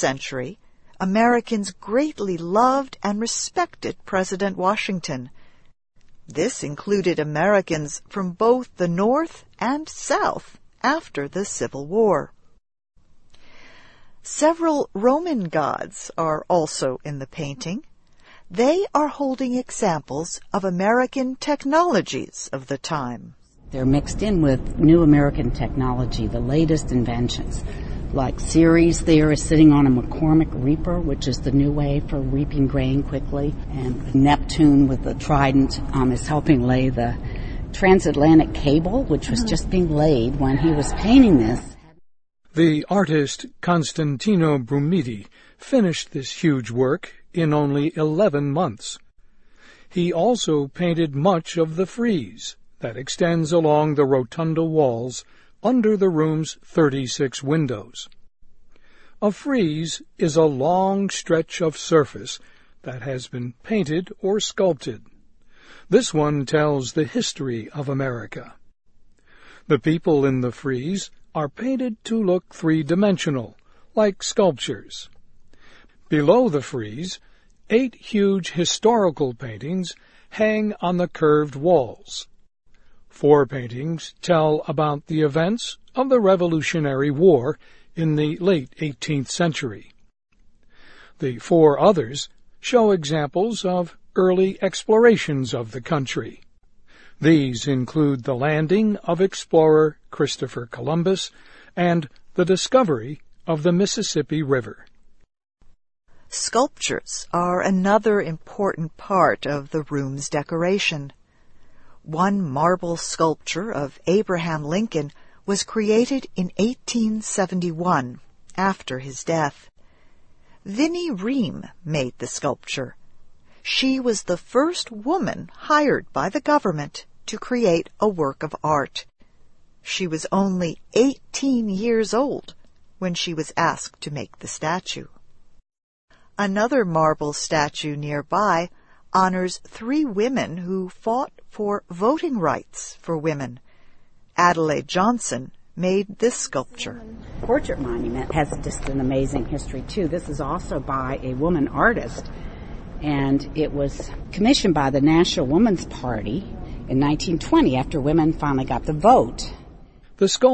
century, Americans greatly loved and respected President Washington. This included Americans from both the North and South after the Civil War. Several Roman gods are also in the painting. They are holding examples of American technologies of the time. They're mixed in with new American technology, the latest inventions. Like Ceres there is sitting on a McCormick reaper, which is the new way for reaping grain quickly. And Neptune with the trident is helping lay the transatlantic cable, which was just being laid when he was painting this. The artist Constantino Brumidi finished this huge work in only 11 months. He also painted much of the frieze that extends along the rotunda walls under the room's 36 windows. A frieze is a long stretch of surface that has been painted or sculpted. This one tells the history of America. The people in the frieze are painted to look three-dimensional, like sculptures. Below the frieze, 8 huge historical paintings hang on the curved walls. 4 paintings tell about the events of the Revolutionary War in the late 18th century. The 4 others show examples of early explorations of the country. These include the landing of explorer Christopher Columbus and the discovery of the Mississippi River. Sculptures are another important part of the room's decoration. One marble sculpture of Abraham Lincoln was created in 1871, after his death. Vinnie Ream made the sculpture. She was the first woman hired by the government to create a work of art. She was only 18 years old when she was asked to make the statue. Another marble statue nearby honors 3 women who fought for voting rights for women. Adelaide Johnson made this sculpture. Portrait monument has just an amazing history, too. This is also by a woman artist, and it was commissioned by the National Woman's Party in 1920 after women finally got the vote. The sculpture